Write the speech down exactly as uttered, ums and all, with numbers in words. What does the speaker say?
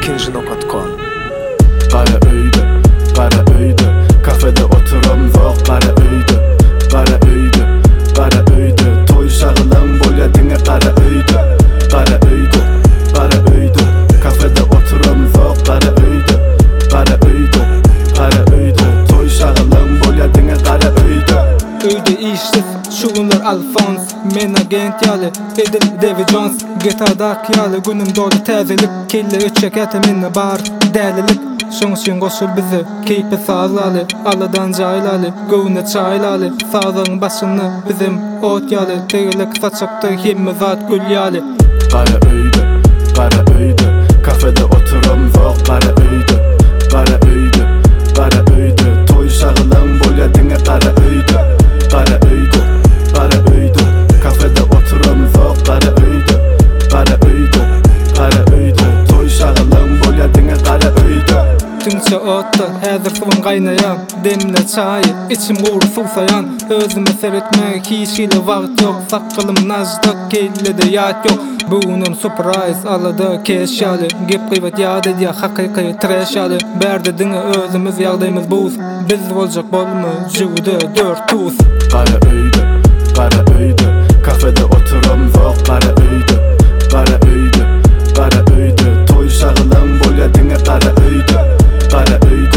ikinci nokta com. Qara öýde, qara öýde, kafede oturam zok. Qara öýde, qara öýde, qara öýde, toy şagılan bolya diňe. Qara öýde, qara öýde, qara öýde, kafede oturam zok. Qara öýde, qara öýde, qara öýde, toy şagılan bolya diňe. Qara öýde. Öýde işsiz, şugunlar Alfons, men agent ýaly, Edil David Jones, G T A'da ýaly, günüm dolu täzelik, kelle öçek etaminne bar, dälilik, şoň şoň goşul bizi, keype sazlaly, aladan jaýlaly, göwne çaýlaly, sazyň başyny bizim ot ýaly, tegelik saçakda hemme zat gül ýaly. Qara öýde, qara öýde, kafede oturam zok. Qara öýde, qara öýde, qara öýde, toy şagılan bolya diňe. Qara öýde, qara öýde, qara öýde, kafede oturam zok. Qara öýde, qara öýde, qara öýde, toy şagılan bolya diňe. Qara öýde. Tüňçe otda häzir suwun gaýnaýan, demle çaý, içim gurup suwsaýan, özüme seretmek hiç ile wagt ýok, sakalym najda kellede ýat ýok. Bugunun surprise alada keş ýaly, gep gıybet ýad edýär hakyky trash ýaly. Berde diňe özümüz ýagdaýymyz buz, biz boljak bolmy juwda dört tuz. Qara öýde, qara öýde, kafede oturam zok. Qara öýde, qara öýde, qara öýde, toy şagılan bolya diňe. Qara öýde, qara öýde,